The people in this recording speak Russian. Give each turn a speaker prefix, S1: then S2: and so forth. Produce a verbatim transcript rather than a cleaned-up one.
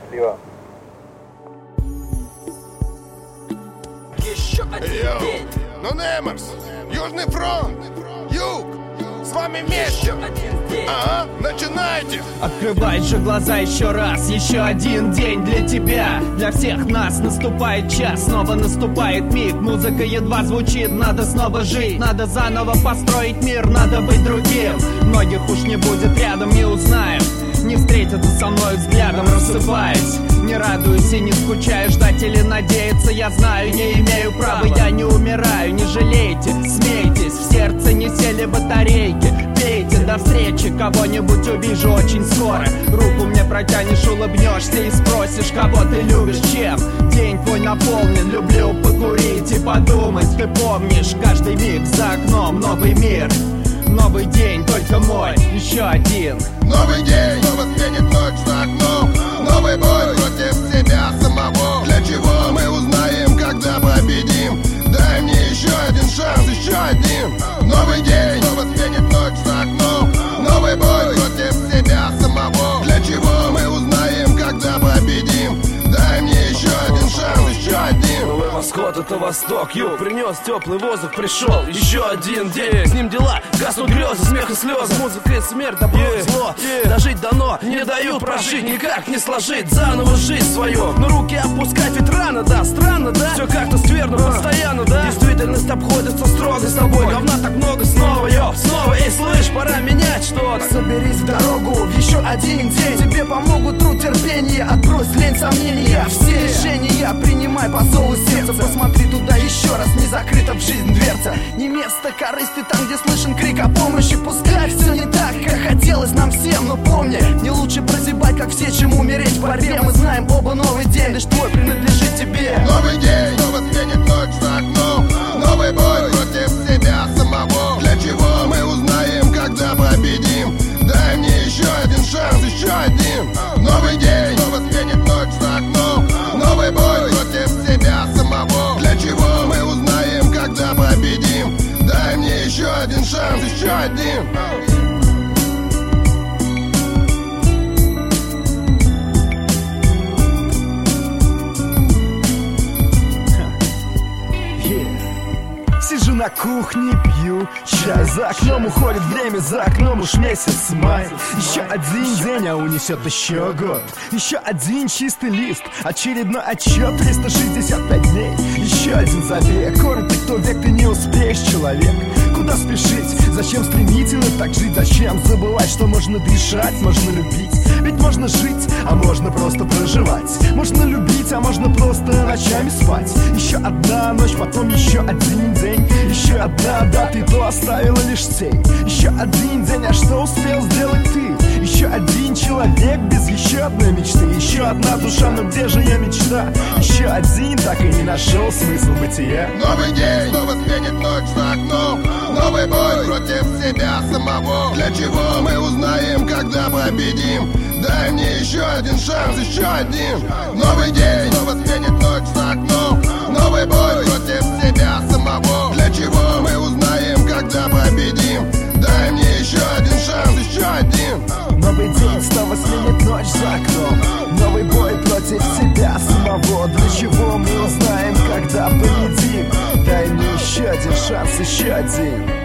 S1: Счастливо.
S2: Еще один день.
S3: Ну, Немерс, Южный фронт, Юг, с вами вместе. Ага, начинайте.
S4: Открывай же глаза еще раз. Еще один день для тебя, для всех нас. Наступает час, снова наступает миг. Музыка едва звучит, надо снова жить. Надо заново построить мир, надо быть другим. Многих уж не будет рядом, не узнаем, не встретятся со мной взглядом, рассыпаясь. Не радуюсь и не скучаю, ждать или надеяться я знаю, не имею права. Я не умираю, не жалейте, смейтесь. В сердце не сели батарейки. Пейте, до встречи, кого-нибудь увижу очень скоро. Руку мне протянешь, улыбнешься и спросишь, кого ты любишь, чем. День твой наполнен, люблю покурить и подумать. Ты помнишь, каждый миг за окном новый мир. Новый день, только мой, еще один.
S3: Новый день, снова сменит ночь за окном. Новый бой против себя самого. Для чего мы узнаем, когда победим? Дай мне еще один шанс, еще один. Новый день, снова сменит ночь за окном. Новый бой против себя самого. Для чего мы узнаем, когда победим? Дай мне еще один шанс, еще один.
S5: Новый восход, это восток, юг. Принес теплый воздух, пришел еще один день. С ним дела, гаснут грезы, смех и слезы. Музыка и смерть, добро и зло. Дожить дано, не дают прожить, никак не сложить заново жизнь свою. Но руки опускать ведь рано, да, странно, да? Все как-то скверно, постоянно, да? Действительность обходится строго с тобой. Говна так много, снова, йо, снова. Эй, слышь, пора менять что-то.
S2: Соберись в дорогу, в еще один день. Тебе помогут труд, терпение, отбрось лень, сомнения. Все решения принимай по зову сердца. Посмотри туда еще раз, не закрыта в жизнь дверца. Не место корысти там, где слышен крик о помощи. Пускай все не так, как хотелось нам всем. Но помни, не лучше прозябать, как все, чем умереть в борьбе. Мы знаем оба, новый день лишь твой принадлежит тебе.
S3: Новый день, снова сменит ночь за окном. Новый бой против себя самого. Для чего мы узнаем, когда победим? Дай мне еще один шанс, еще один. Новый день, снова сменит ночь за окном. Новый бой против себя самого. Для чего мы узнаем, когда победим? Дай мне еще один шанс, еще один.
S6: Сижу на кухне, пью чай. За окном уходит время, за окном уж месяц май. Еще один день, а унесет еще год. Еще один чистый лист, очередной отчет. Триста шестьдесят пять дней, еще один забег. Коротко, кто век, ты не успеешь, человек. Куда спешить? Зачем стремительно так жить? Зачем забывать, что можно дышать, можно любить? Ведь можно жить, а можно просто проживать. Можно любить, а можно просто ночами спать. Еще одна ночь, потом еще один день. Еще одна дата, и то оставила лишь тень. Еще один день, а что успел сделать ты? Еще один человек без еще одной мечты. Еще одна душа, но где же ее мечта? Еще один, так и не нашел смысл бытия.
S3: Новый день, снова сменит ночь за окном. Новый бой против себя самого. Для чего мы узнаем, когда победим? Дай мне еще один шанс, еще один. Новый день, снова сменит ночь за окном. Новый бой против себя самого. Для чего мы узнаем, когда победим? Дай мне еще один шанс, еще один.
S6: Новый день снова сменит ночь за окном. Новый бой против себя самого. Для чего мы узнаем, когда победим? Дай мне еще один шанс, еще один.